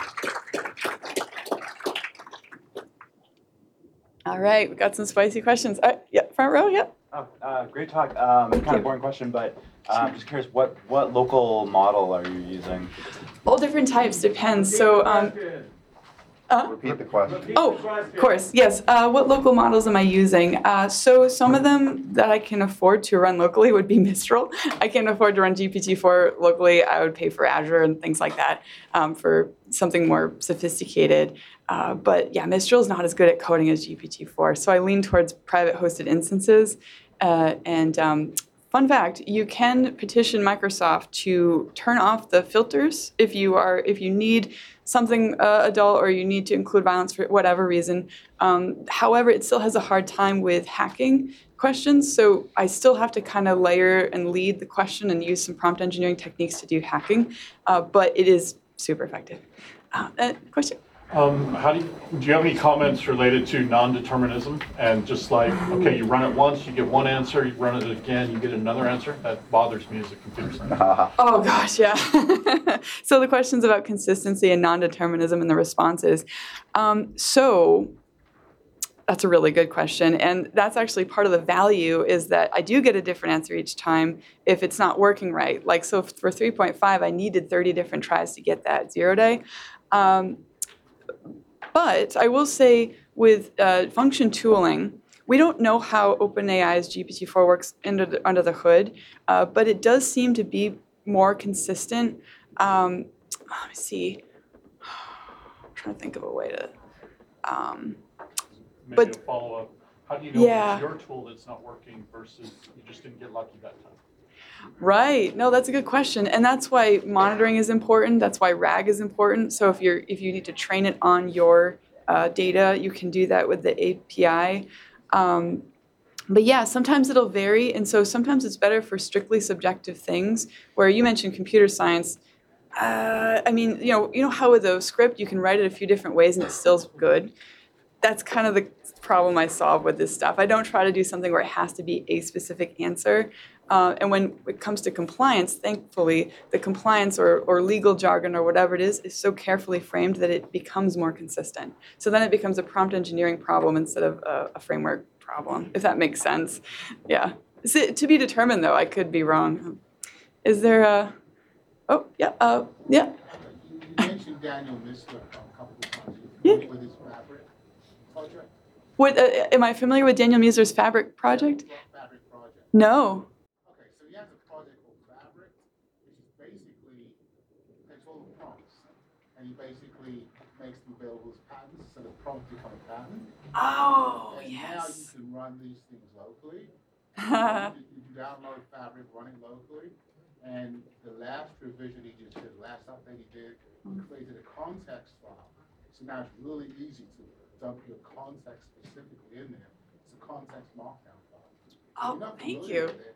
All right, we got some spicy questions. Uh, yeah, front row. Yep. Oh, uh, great talk. Um, kind of boring question, but I'm um, just curious, what, what local model are you using? All different types, depends. So, um, uh, Repeat the question. Oh, of course, yes. Uh, what local models am I using? Uh, so some of them that I can afford to run locally would be Mistral. I can't afford to run G P T four locally. I would pay for Azure and things like that um, for something more sophisticated. Uh, but yeah, Mistral is not as good at coding as G P T four. So I lean towards private hosted instances. Uh, and um, fun fact, you can petition Microsoft to turn off the filters if you are if you need something uh, adult, or you need to include violence for whatever reason. Um, however, it still has a hard time with hacking questions, so I still have to kind of layer and lead the question and use some prompt engineering techniques to do hacking, uh, but it is super effective. Uh, uh, question? Um, how do you, do you have any comments related to non-determinism, and just like, okay, you run it once, you get one answer, you run it again, you get another answer? That bothers me as a computer scientist. Oh gosh, yeah. So the questions about consistency and non-determinism in the responses. Um, so that's a really good question, and that's actually part of the value, is that I do get a different answer each time if it's not working right. Like, so for three point five, I needed thirty different tries to get that zero day. Um, But I will say, with uh, function tooling, we don't know how OpenAI's G P T four works under the, under the hood, uh, but it does seem to be more consistent. Um, let me see. I'm trying to think of a way to. Um, Maybe but, a follow-up. How do you know yeah. it's your tool that's not working versus you just didn't get lucky that time? Right. No, that's a good question, and that's why monitoring is important. That's why RAG is important. So if you're if you need to train it on your uh, data, you can do that with the A P I. Um, but yeah, sometimes it'll vary, and so sometimes it's better for strictly subjective things. Where you mentioned computer science. Uh, I mean, you know, you know how with a script you can write it a few different ways and it's still good. That's kind of the problem I solve with this stuff. I don't try to do something where it has to be a specific answer. Uh, and when it comes to compliance, thankfully, the compliance or, or legal jargon or whatever it is is so carefully framed that it becomes more consistent. So then it becomes a prompt engineering problem instead of a, a framework problem, if that makes sense. Yeah. Is it to be determined, though? I could be wrong. Is there a? Oh, yeah. Uh, yeah. You mentioned Daniel Mistler a couple of times. Yeah. With his fabric project. What uh, am I familiar with Daniel Miessler's Fabric project? Fabric project. No. Okay, so he has a project called Fabric, which is basically takes all the prompts and he basically makes them available as patents, so the prompt become a patent. Oh, and yes. now you can run these things locally. you, you can download Fabric, run it locally, and the last revision he just did, the last update he did, he created a context file. So now it's really easy to dump your context specifically in there. It's a context markdown file. So Oh, you're not thank familiar you. with it,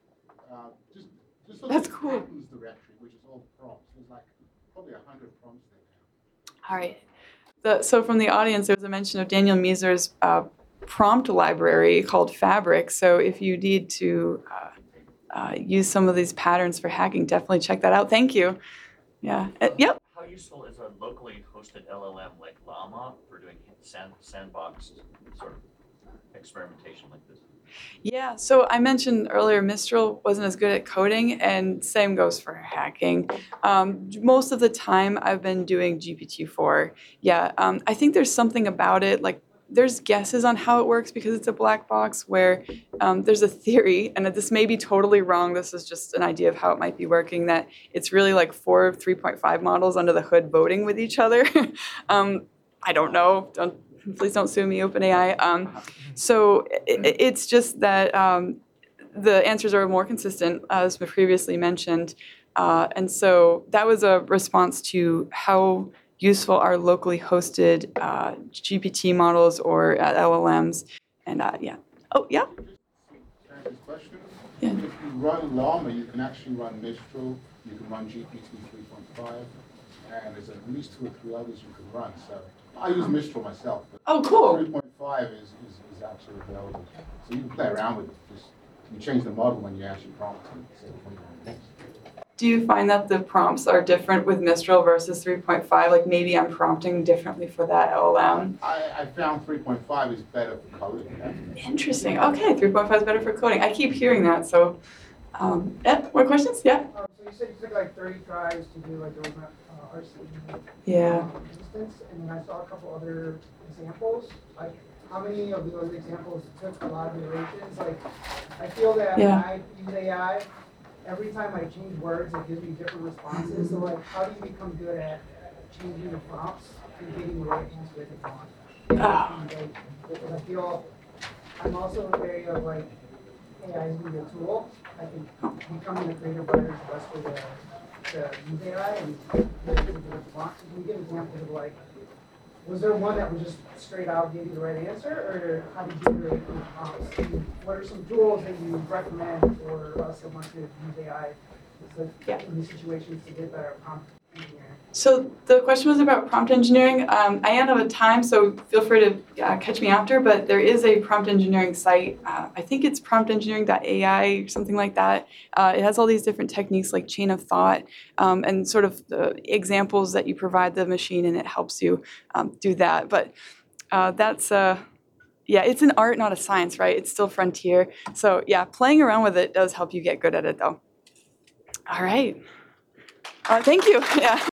uh, just, just look That's at the cool. patterns directory, which is all prompts. There's like probably a hundred prompts there now. All right. The, so from the audience, there was a mention of Daniel Miessler's uh, prompt library called Fabric. So if you need to uh, uh, use some of these patterns for hacking, definitely check that out. Thank you. Yeah. Uh, yep. How useful is a locally hosted L L M like Llama for doing sand, sandbox sort of experimentation like this? Yeah, so I mentioned earlier Mistral wasn't as good at coding, and same goes for hacking. Um, most of the time I've been doing G P T four. Yeah, um, I think there's something about it, like there's guesses on how it works because it's a black box where um, there's a theory, and this may be totally wrong, this is just an idea of how it might be working, that it's really like four three point five models under the hood voting with each other. um, I don't know, don't Please don't sue me, OpenAI. Um, so it, it's just that um, the answers are more consistent, as we previously mentioned. Uh, and so that was a response to how useful are locally hosted uh, G P T models or uh, L L Ms. And uh, yeah. Oh, yeah? To answer this question, Yeah. if you run Llama, you can actually run Mistral, you can run G P T three point five, and there's at least two or three others you can run. So I use Mistral myself, but Oh, cool. three point five is, is, is actually available. So you can play around with it. Just you change the model when you actually prompt it. So, Do you find that the prompts are different with Mistral versus three point five? Like maybe I'm prompting differently for that L L M? I, I found three point five is better for coding. Yeah. Interesting. Okay, three point five is better for coding. I keep hearing that, so um, yeah, more questions? Yeah? Um, so you said you took like thirty tries to do like the uh, R C Yeah. um, instance, and then I saw a couple other examples. Like, how many of those examples took a lot of iterations? Like, I feel that Yeah. when I use A I, every time I change words, it gives me different responses. So like, how do you become good at changing the prompts and getting the right answer that you want? Ah. Like, because I feel I'm also in the area of like A I is being a tool. I think becoming a creative writer is the best way to, to use A I and get a good response. Can you give examples of like, was there one that was just straight out gave you the right answer, or how did you iterate those prompts? And what are some tools that you recommend for us that want to use A I Yeah. in these situations to get better prompt engineering? So the question was about prompt engineering. Um, I am out of time, so feel free to uh, catch me after, but there is a prompt engineering site. Uh, I think it's prompt engineering dot A I or something like that. Uh, it has all these different techniques like chain of thought um, and sort of the examples that you provide the machine, and it helps you um, do that. But uh, that's, uh, yeah, it's an art, not a science, right? It's still frontier. So yeah, playing around with it does help you get good at it though. All right. Uh, thank you. Yeah.